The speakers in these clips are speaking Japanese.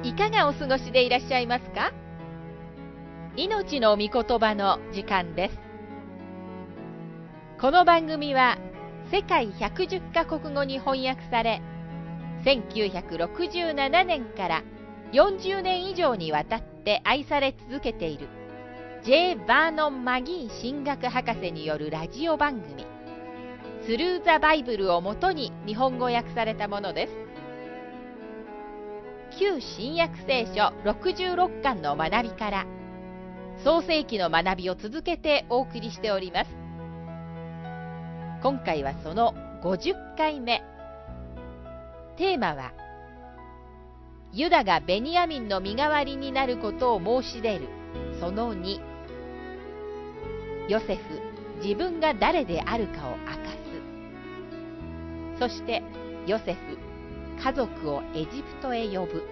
いかがお過ごしでいらっしゃいますか？命の御言葉の時間です。この番組は世界110カ国語に翻訳され、1967年から40年以上にわたって愛され続けている J. バーノン・マギー神学博士によるラジオ番組スルー・ザ・バイブルをもとに日本語訳されたものです。旧新約聖書66巻の学びから創世記の学びを続けてお送りしております。今回はその50回目。テーマはユダがベニヤミンの身代わりになることを申し出るその2、ヨセフ自分が誰であるかを明かす。そしてヨセフ家族をエジプトへ呼ぶ。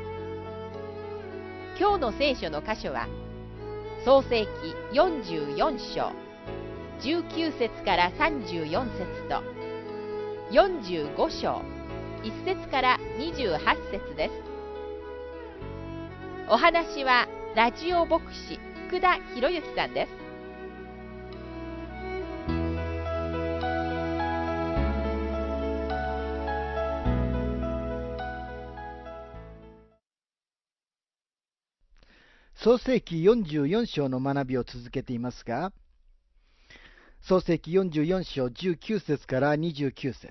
今日の聖書の箇所は創世記44章19節から34節と45章1節から28節です。お話はラジオ牧師福田博之さんです。 創世記44章の学びを続けていますが、創世記44章19節から29節。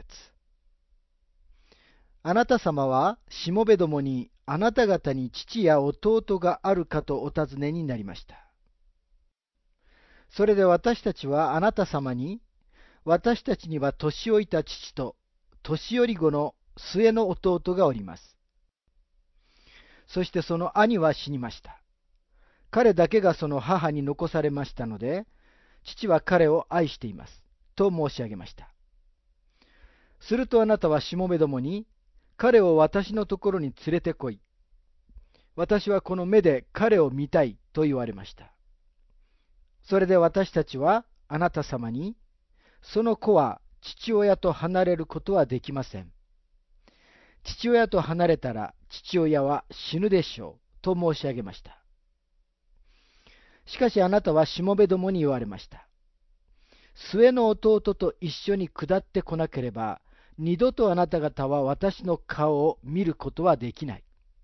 あなた様はしもべどもにあなた方に父や弟があるかとお尋ねになりました。それで私たちはあなた様に、私たちには年老いた父と年寄り子の末の弟がおります。そしてその兄は死にました。彼だけがその母に残されましたので、父は彼を愛しています。と申し上げました。するとあなたはしもべどもに、彼を私のところに連れてこい。私はこの目で彼を見たいと言われました。それで私たちはあなた様に、その子は父親と離れることはできません。父親と離れたら父親は死ぬでしょう。と申し上げました。しかしあなたはしもべどもに言われました。末の弟と一緒に下ってこなければ、二度とあなた方は私の顔を見ることはできない。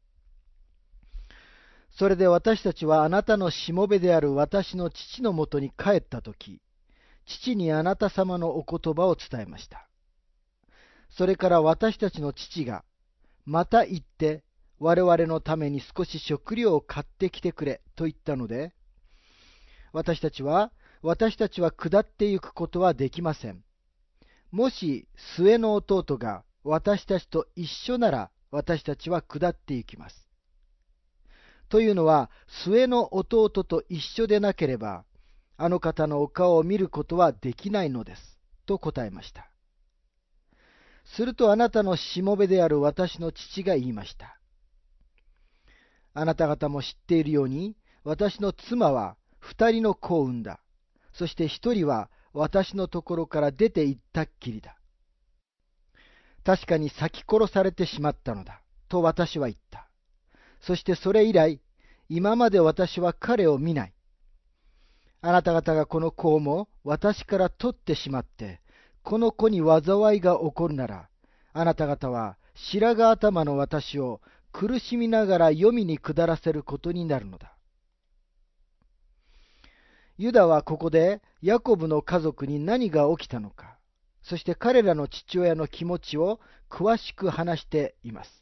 それで私たちはあなたのしもべである私の父のもとに帰ったとき、父にあなた様のお言葉を伝えました。それから私たちの父が、また行って我々のために少し食料を買ってきてくれと言ったので、私たちは下ってゆくことはできません。もし末の弟が私たちと一緒なら私たちは下ってゆきます。というのは末の弟と一緒でなければあの方のお顔を見ることはできないのです。と答えました。するとあなたのしもべである私の父が言いました。あなた方も知っているように私の妻は2人の子を産んだ。そして1人は私のところから出て行ったっきりだ。確かに裂き殺されてしまったのだ。と私は言った。そしてそれ以来、今まで私は彼を見ない。あなた方がこの子をも私から取ってしまって、この子に災いが起こるなら、あなた方は白髪頭の私を苦しみながら黄泉に下らせることになるのだ。ユダはここでヤコブの家族に何が起きたのか、そして彼らの父親の気持ちを詳しく話しています。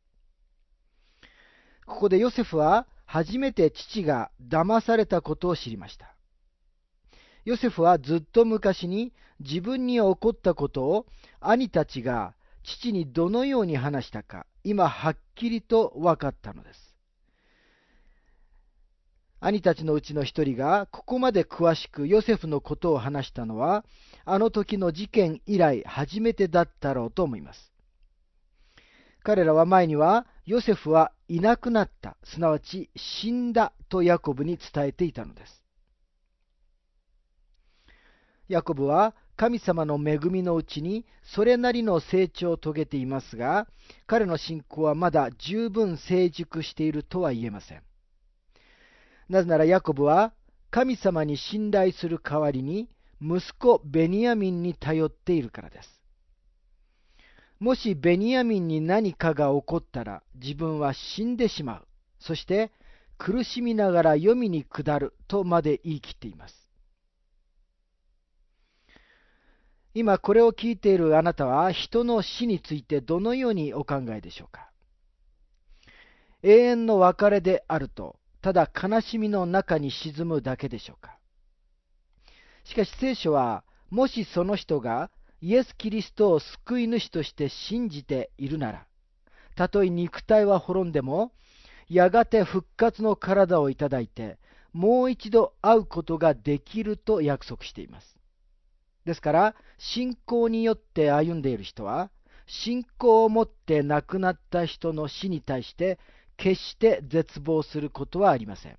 ここでヨセフは初めて父が騙されたことを知りました。ヨセフはずっと昔に自分に起こったことを兄たちが父にどのように話したか、今はっきりと分かったのです。兄たちのうちの一人がここまで詳しくヨセフのことを話したのは、あの時の事件以来初めてだったろうと思います。彼らは前にはヨセフはいなくなった、すなわち死んだとヤコブに伝えていたのです。ヤコブは神様の恵みのうちにそれなりの成長を遂げていますが、彼の信仰はまだ十分成熟しているとは言えません。なぜならヤコブは神様に信頼する代わりに息子ベニヤミンに頼っているからです。もしベニヤミンに何かが起こったら自分は死んでしまう。そして苦しみながら黄泉に下るとまで言い切っています。今これを聞いているあなたは人の死についてどのようにお考えでしょうか。永遠の別れであると、ただ悲しみの中に沈むだけでしょうか。しかし聖書は、もしその人がイエス・キリストを救い主として信じているなら、たとえ肉体は滅んでも、やがて復活の体をいただいて、もう一度会うことができると約束しています。ですから、信仰によって歩んでいる人は、信仰を持って亡くなった人の死に対して、決して絶望することはありません。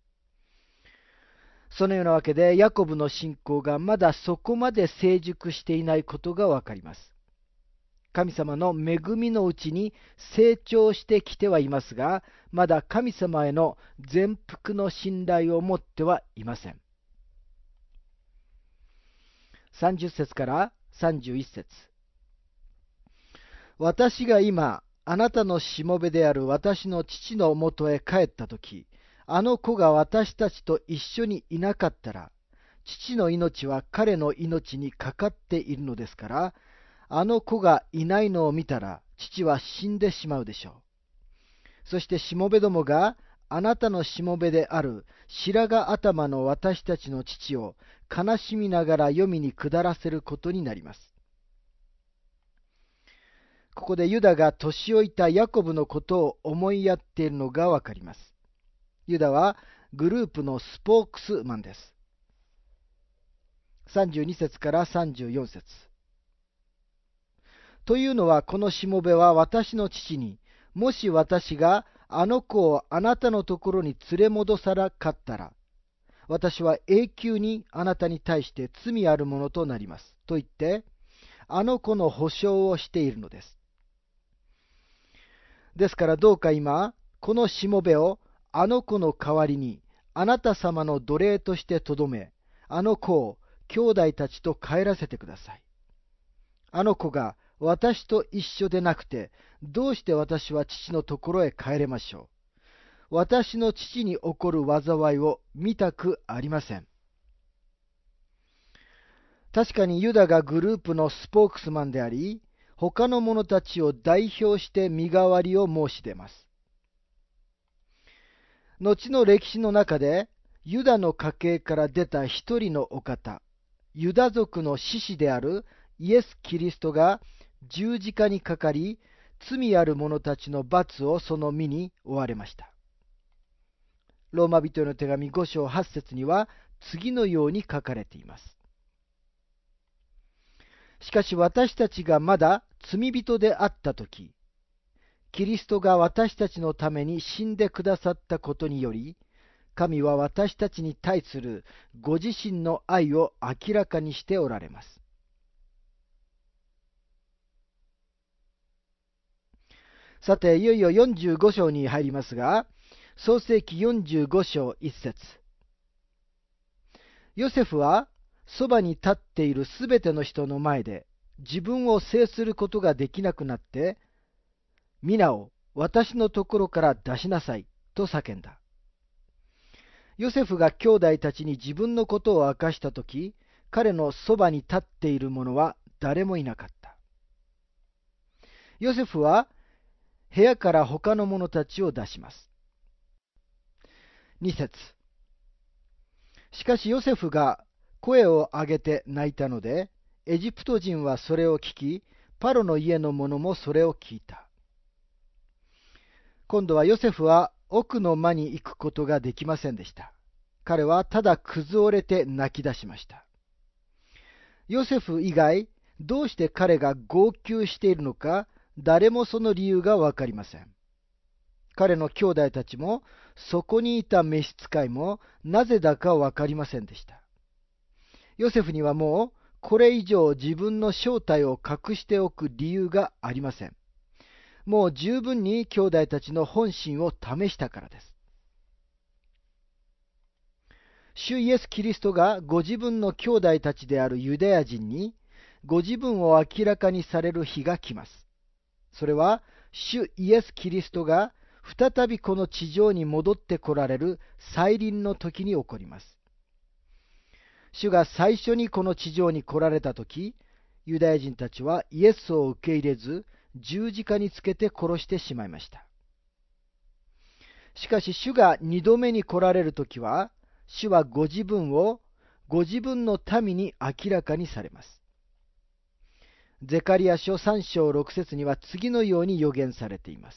そのようなわけで、ヤコブの信仰がまだそこまで成熟していないことがわかります。神様の恵みのうちに成長してきてはいますが、まだ神様への全幅の信頼を持ってはいません。30節から31節。私が今、あなたのしもべである私の父のもとへ帰ったとき、あの子が私たちと一緒にいなかったら、父の命は彼の命にかかっているのですから、あの子がいないのを見たら、父は死んでしまうでしょう。そしてしもべどもが、あなたのしもべである白髪頭の私たちの父を悲しみながら黄泉に下らせることになります。ここでユダが年老いたヤコブのことを思いやっているのがわかります。ユダはグループのスポークスマンです。32節から34節。というのは、このしもべは私の父に、もし私があの子をあなたのところに連れ戻さなかったら、私は永久にあなたに対して罪あるものとなります。と言って、あの子の保証をしているのです。ですからどうか今、このしもべをあの子の代わりに、あなた様の奴隷としてとどめ、あの子を兄弟たちと帰らせてください。あの子が私と一緒でなくて、どうして私は父のところへ帰れましょう。私の父に起こる災いを見たくありません。確かにユダがグループのスポークスマンであり、他の者たちを代表して身代わりを申し出ます。後の歴史の中で、ユダの家系から出た一人のお方、ユダ族の志士であるイエス・キリストが十字架にかかり、罪ある者たちの罰をその身に負われました。ローマ人への手紙5章8節には次のように書かれています。しかし私たちがまだ罪人であったとき、キリストが私たちのために死んでくださったことにより、神は私たちに対するご自身の愛を明らかにしておられます。さて、いよいよ45章に入りますが、創世記45章1節。ヨセフはそばに立っているすべての人の前で自分を制することができなくなって、皆を私のところから出しなさいと叫んだ。ヨセフが兄弟たちに自分のことを明かしたとき、彼のそばに立っている者は誰もいなかった。ヨセフは部屋から他の者たちを出します。2節。しかしヨセフが声を上げて泣いたので、エジプト人はそれを聞き、パロの家の者もそれを聞いた。今度はヨセフは奥の間に行くことができませんでした。彼はただ崩れて泣き出しました。ヨセフ以外、どうして彼が号泣しているのか、誰もその理由がわかりません。彼の兄弟たちも、そこにいた召使いも、なぜだかわかりませんでした。ヨセフにはもう、 これ以上自分の正体を隠しておく理由がありません。もう十分に兄弟たちの本心を試したからです。主イエス・キリストがご自分の兄弟たちであるユダヤ人にご自分を明らかにされる日が来ます。それは主イエス・キリストが再びこの地上に戻って来られる再臨の時に起こります。主が最初にこの地上に来られた時、ユダヤ人たちはイエスを受け入れず、十字架につけて殺してしまいました。しかし主が二度目に来られる時は、主はご自分をご自分の民に明らかにされます。ゼカリヤ書3章6節には次のように予言されています。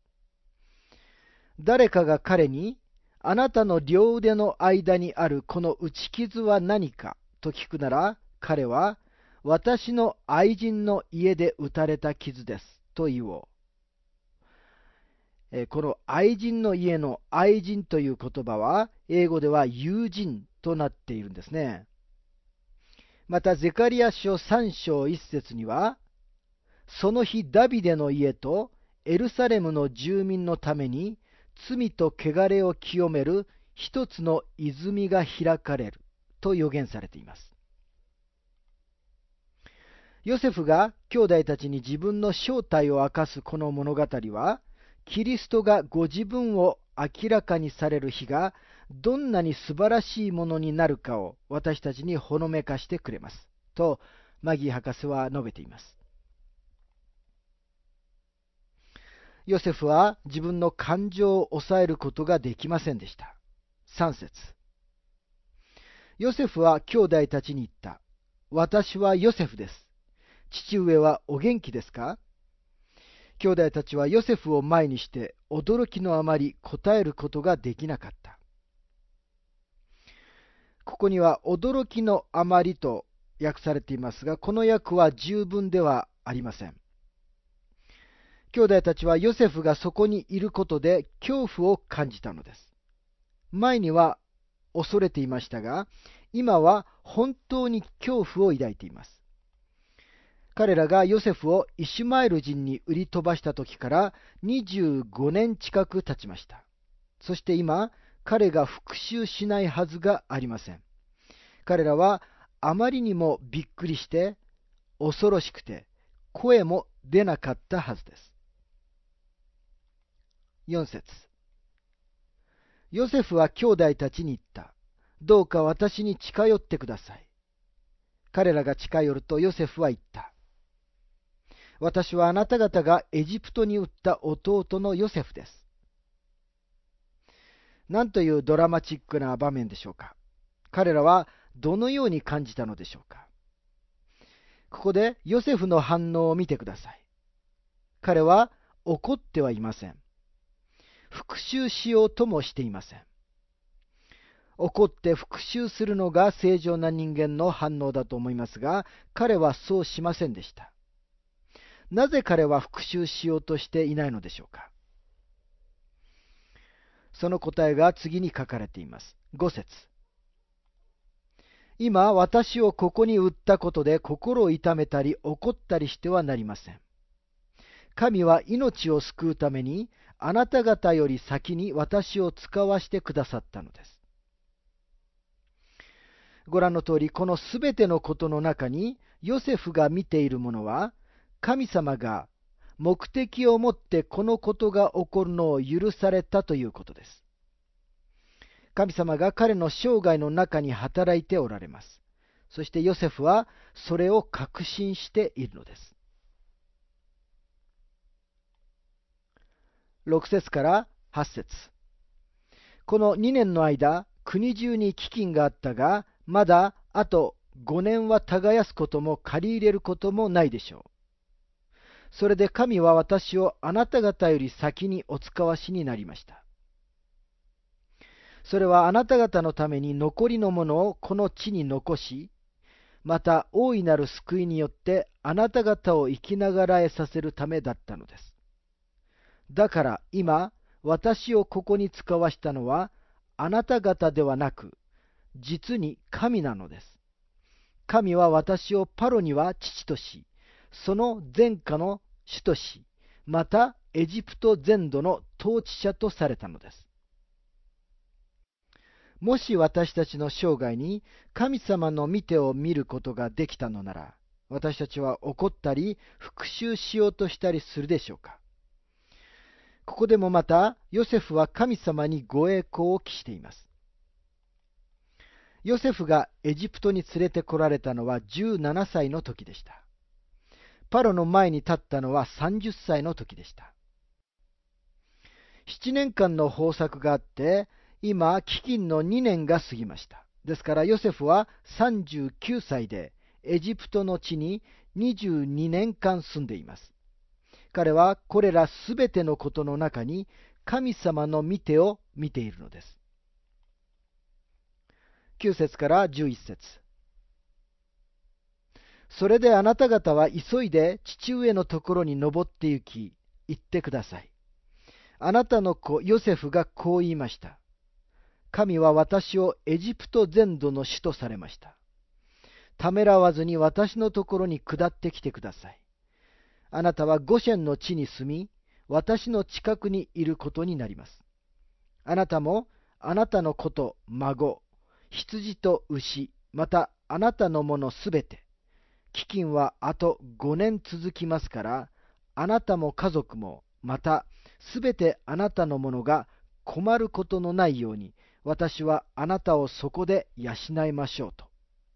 誰かが彼に、あなたの両腕の間にあるこの打ち傷は何かと聞くなら、彼は、私の愛人の家で打たれた傷ですと言おう。この愛人の家の愛人という言葉は、英語では友人となっているんですね。また、ゼカリヤ書3章1節には、その日ダビデの家とエルサレムの住民のために、罪と汚れを清める一つの泉が開かれると予言されています。ヨセフが兄弟たちに自分の正体を明かすこの物語は、キリストがご自分を明らかにされる日がどんなに素晴らしいものになるかを私たちにほのめかしてくれますとマギー博士は述べています。ヨセフは自分の感情を抑えることができませんでした。3節。ヨセフは兄弟たちに言った。私はヨセフです。父上はお元気ですか？兄弟たちはヨセフを前にして驚きのあまり答えることができなかった。ここには驚きのあまりと訳されていますが、この訳は十分ではありません。兄弟たちはヨセフがそこにいることで恐怖を感じたのです。前には恐れていましたが、今は本当に恐怖を抱いています。彼らがヨセフをイシュマエル人に売り飛ばした時から25年近く経ちました。そして今、彼が復讐しないはずがありません。彼らはあまりにもびっくりして恐ろしくて声も出なかったはずです。4節。ヨセフは兄弟たちに言った。どうか私に近寄ってください。彼らが近寄るとヨセフは言った。私はあなた方がエジプトに売った弟のヨセフです。なんというドラマチックな場面でしょうか。彼らはどのように感じたのでしょうか。ここでヨセフの反応を見てください。彼は怒ってはいません。復讐しようともしていません。怒って復讐するのが正常な人間の反応だと思いますが、彼はそうしませんでした。なぜ彼は復讐しようとしていないのでしょうか。その答えが次に書かれています。5節。今私をここに売ったことで心を痛めたり怒ったりしてはなりません。神は命を救うためにあなた方より先に私を使わしてくださったのです。ご覧の通り、このすべてのことの中にヨセフが見ているものは、神様が目的を持ってこのことが起こるのを許されたということです。神様が彼の生涯の中に働いておられます。そしてヨセフはそれを確信しているのです。6節から8節。この2年の間、国中に飢饉があったが、まだあと5年は耕すことも借り入れることもないでしょう。それで神は私をあなた方より先にお使わしになりました。それはあなた方のために残りのものをこの地に残し、また大いなる救いによってあなた方を生きながらえさせるためだったのです。だから今、私をここに使わしたのはあなた方ではなく、実に神なのです。 神は私をパロには父とし、その前科の主とし、またエジプト全土の統治者とされたのです。もし私たちの生涯に神様の御手を見ることができたのなら、私たちは怒ったり復讐しようとしたりするでしょうか。ここでもまたヨセフは神様にご栄光を期しています。ヨセフがエジプトに連れてこられたのは17歳の時でした。パロの前に立ったのは30歳の時でした。7年間の豊作があって、今、飢饉の2年が過ぎました。ですからヨセフは39歳でエジプトの地に22年間住んでいます。彼はこれらすべてのことの中に神様の御手を見ているのです。9節から11節。それであなた方は急いで父上のところに登って行き、言ってください。あなたの子ヨセフがこう言いました。神は私をエジプト全土の主とされました。ためらわずに私のところに下ってきてください。あなたはゴシェンの地に住み、私の近くにいることになります。あなたも、あなたの子と孫、羊と牛、またあなたのものすべて。飢饉はあと5年続きますから、あなたも家族も、またすべてあなたのものが困ることのないように、私はあなたをそこで養いましょうと。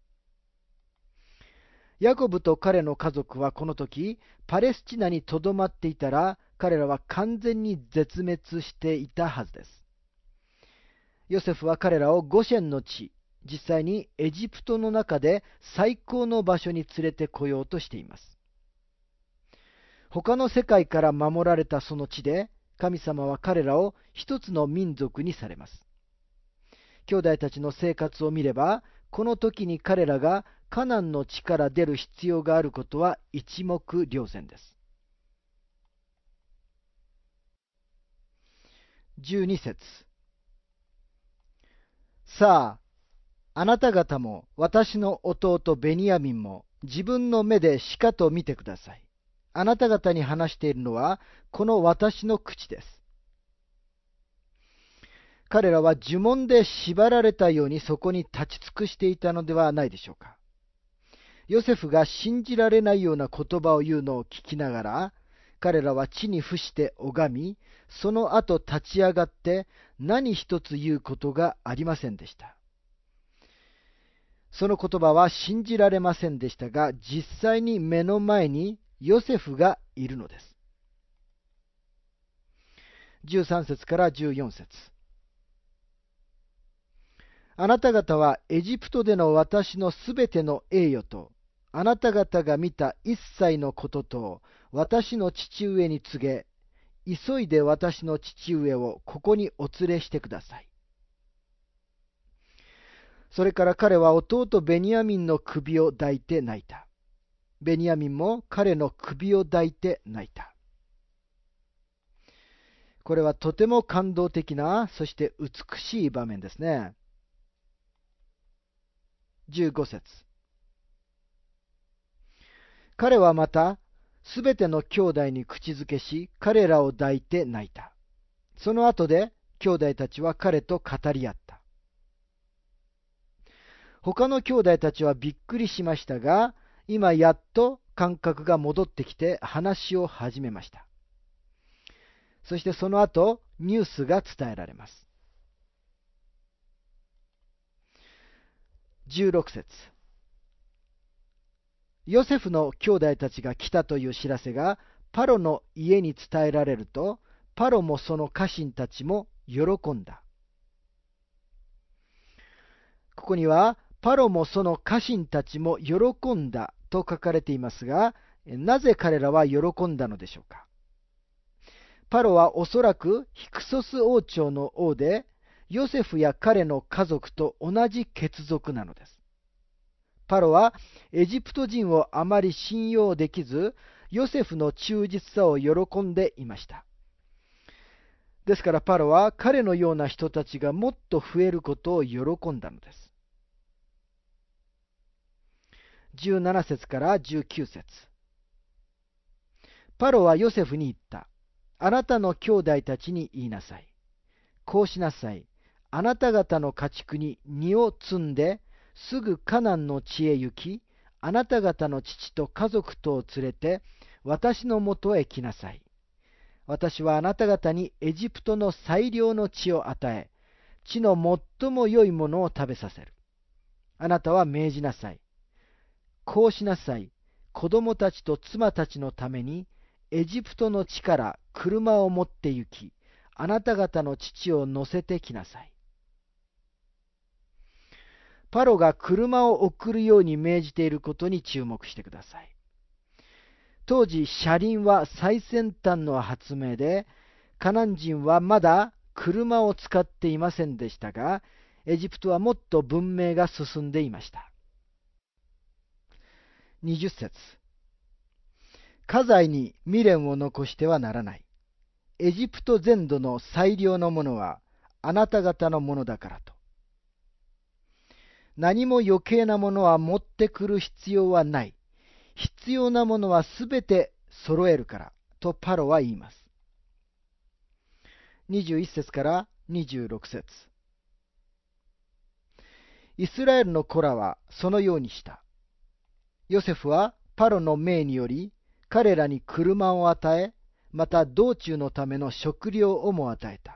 ヤコブと彼の家族はこの時、パレスチナにとどまっていたら、彼らは完全に絶滅していたはずです。ヨセフは彼らをゴシェンの地、実際にエジプトの中で最高の場所に連れてこようとしています。他の世界から守られたその地で、神様は彼らを一つの民族にされます。兄弟たちの生活を見れば、この時に彼らがカナンの地から出る必要があることは一目瞭然です。12節。さあ、あなた方も私の弟ベニヤミンも自分の目でしかと見てください。あなた方に話しているのはこの私の口です。彼らは呪文で縛られたようにそこに立ち尽くしていたのではないでしょうか。ヨセフが信じられないような言葉を言うのを聞きながら、彼らは地に伏して拝み、その後立ち上がって何一つ言うことがありませんでした。その言葉は信じられませんでしたが、実際に目の前にヨセフがいるのです。13節から14節。あなた方はエジプトでの私のすべての栄誉と、あなた方が見た一切のことと、私の父上に告げ、急いで私の父上をここにお連れしてください。それから彼は弟ベニヤミンの首を抱いて泣いた。ベニヤミンも彼の首を抱いて泣いた。これはとても感動的な、そして美しい場面ですね。15節。彼はまた、すべての兄弟に口づけし、彼らを抱いて泣いた。その後で、兄弟たちは彼と語り合った。他の兄弟たちはびっくりしましたが、今やっと感覚が戻ってきて話を始めました。そしてその後、ニュースが伝えられます。16節。ヨセフの兄弟たちが来たという知らせがパロの家に伝えられると、パロもその家臣たちも喜んだ。ここには、パロもその家臣たちも喜んだと書かれていますが、なぜ彼らは喜んだのでしょうか。パロはおそらくヒクソス王朝の王で、ヨセフや彼の家族と同じ血族なのです。パロはエジプト人をあまり信用できず、ヨセフの忠実さを喜んでいました。ですからパロは彼のような人たちがもっと増えることを喜んだのです。 17節から19節。パロはヨセフに言った。あなたの兄弟たちに言いなさい。こうしなさい。あなた方の家畜に荷を積んで、すぐカナンの地へ行き、あなた方の父と家族とを連れて、私のもとへ来なさい。私はあなた方にエジプトの最良の地を与え、地の最も良いものを食べさせる。あなたは命じなさい。こうしなさい。子供たちと妻たちのために、エジプトの地から車を持って行き、あなた方の父を乗せてきなさい。パロが車を送るように命じていることに注目してください。当時、車輪は最先端の発明で、カナン人はまだ車を使っていませんでしたが、エジプトはもっと文明が進んでいました。20節。家財に未練を残してはならない。エジプト全土の最良のものはあなた方のものだからと。何も余計なものは持ってくる必要はない。必要なものはすべて揃えるからとパロは言います。21節から26節。イスラエルの子らはそのようにした。ヨセフはパロの命により彼らに車を与え、また道中のための食料をも与えた。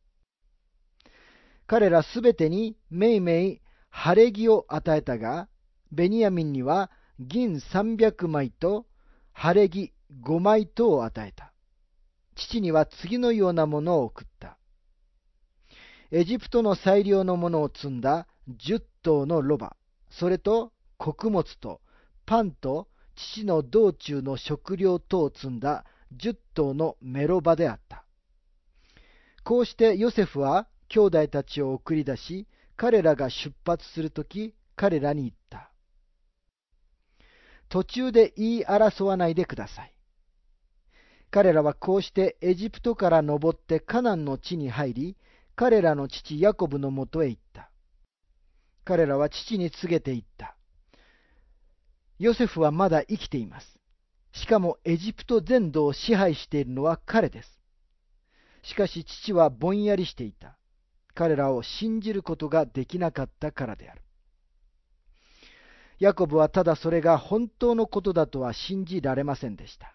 彼らすべてにめいめい晴れ着を与えたが、ベニヤミンには銀300枚と晴れ着5枚とを与えた。父には次のようなものを送った。エジプトの最良のものを積んだ10頭のロバ、それと穀物とパンと父の道中の食料等を積んだ10頭のメロバであった。こうしてヨセフは兄弟たちを送り出し、彼らが出発するとき、彼らに言った。途中で言い争わないでください。彼らはこうしてエジプトから登ってカナンの地に入り、彼らの父ヤコブのもとへ行った。彼らは父に告げて言った。ヨセフはまだ生きています。しかもエジプト全土を支配しているのは彼です。しかし父はぼんやりしていた。彼らを信じることができなかったからである。ヤコブはただそれが本当のことだとは信じられませんでした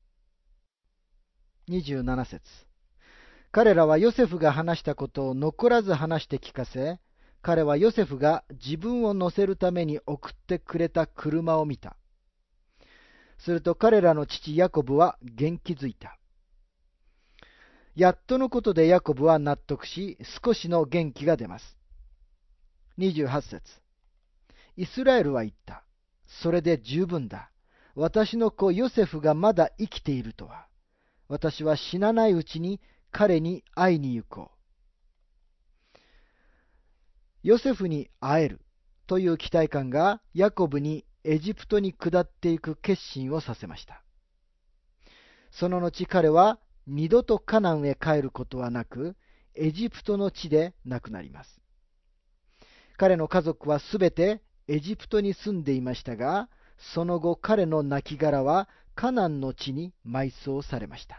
。27節。彼らはヨセフが話したことを残らず話して聞かせ、彼はヨセフが自分を乗せるために送ってくれた車を見た。すると彼らの父ヤコブは元気づいた。やっとのことでヤコブは納得し、少しの元気が出ます。28節。イスラエルは言った。それで十分だ。私の子ヨセフがまだ生きているとは。私は死なないうちに彼に会いに行こう。ヨセフに会えるという期待感がヤコブにエジプトに下っていく決心をさせました。その後彼は二度とカナンへ帰ることはなく、エジプトの地で亡くなります。彼の家族はすべてエジプトに住んでいましたが、その後彼の亡骸はカナンの地に埋葬されました。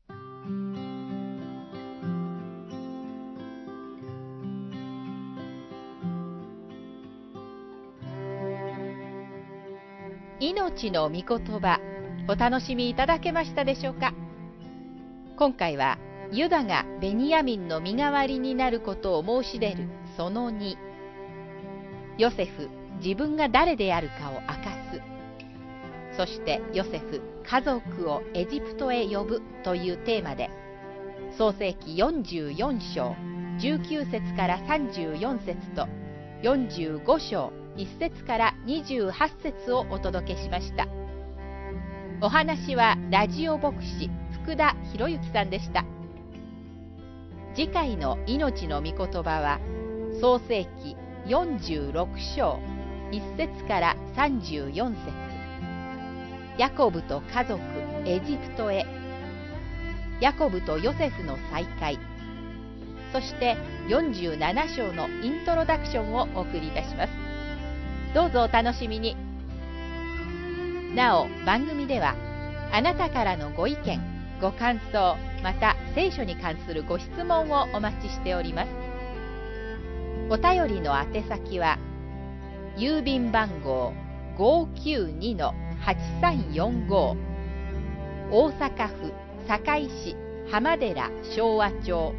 命の御言葉、お楽しみいただけましたでしょうか。今回はユダがベニヤミンの身代わりになることを申し出るその2、ヨセフ自分が誰であるかを明かす、そしてヨセフ家族をエジプトへ呼ぶというテーマで、創世記44章19節から34節と45章1節から28節をお届けしました。お話はラジオ牧師福田博之さんでした。次回の命の御言葉は創世記46章1節から34節、ヤコブと家族エジプトへ、ヤコブとヨセフの再会、そして47章のイントロダクションをお送りいたします。どうぞお楽しみに。 なお、番組ではあなたからのご意見、ご感想、また聖書に関するご質問をお待ちしております。お便りの宛先は、郵便番号 592-8345 大阪府堺市浜寺昭和町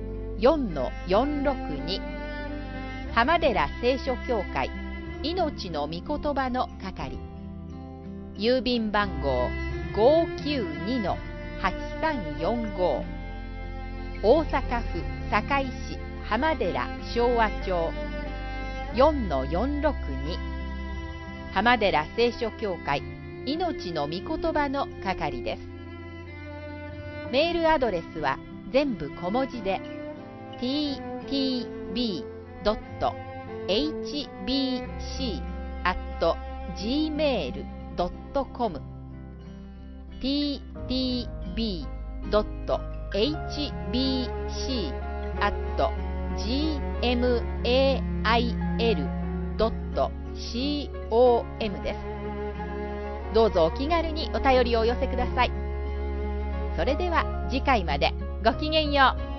4-462 浜寺聖書協会命の御言葉の係、郵便番号 592-8345 大阪府堺市浜寺昭和町 4-462 浜寺聖書協会命の御言葉の係です。メールアドレスは全部小文字で ttb.hbc@gmail.com ttb.hbc@gmail.com です。どうぞお気軽にお便りをお寄せください。それでは次回までごきげんよう。